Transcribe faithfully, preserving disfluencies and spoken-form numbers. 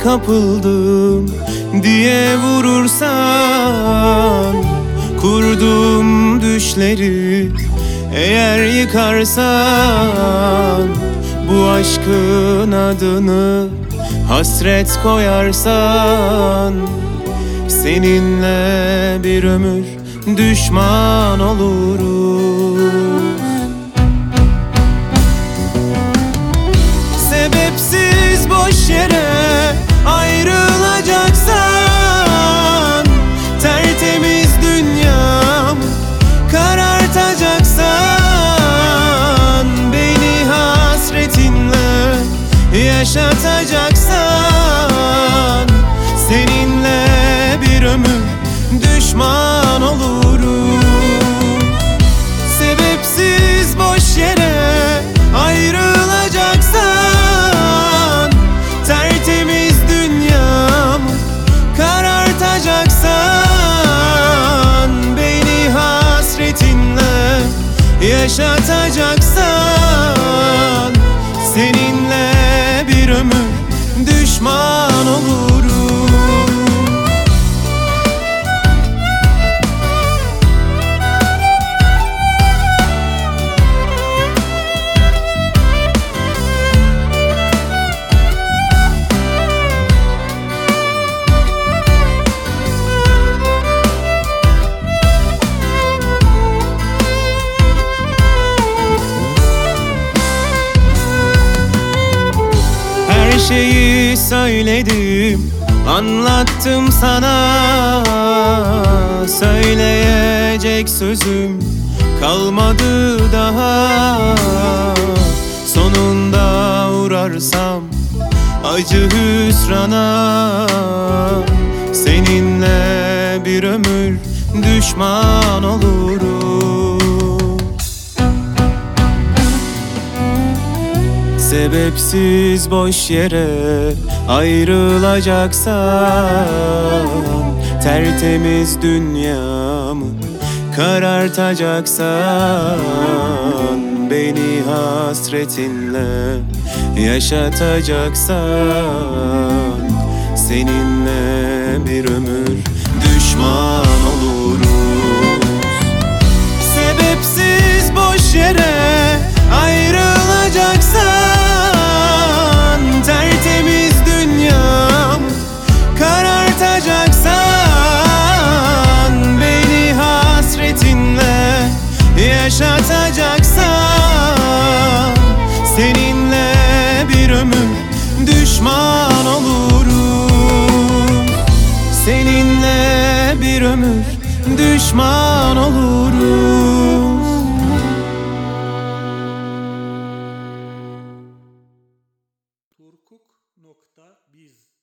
kapıldım diye vurursan, kurduğum düşleri eğer yıkarsan, bu aşkın adını hasret koyarsan, seninle bir ömür düşman oluruz. Sebepsiz boş yere ayrılacaksan, tertemiz dünyamı karartacaksan, beni hasretinle yaşatacaksan, seninle bir ömür düşman olurum. Sebepsiz boş yere ayrılacaksan, tertemiz dünyamı karartacaksan, beni hasretinle yaşatacaksan, seninle bir ömür düşman olurum. Her şeyi söyledim, anlattım sana. Söyleyecek sözüm kalmadı daha. Sonunda uğrarsam acı hüsrana, seninle bir ömür düşman olurum. Sebepsiz boş yere ayrılacaksan, tertemiz dünyamı karartacaksan, beni hasretinle yaşatacaksan, seninle bir ömür düşman oluruz. Sebepsiz boş yere ayrılacaksan, tertemiz dünyamı karartacaksan, beni hasretinle yaşatacaksan, seninle bir ömür düşman olurum. Seninle bir ömür düşman olurum.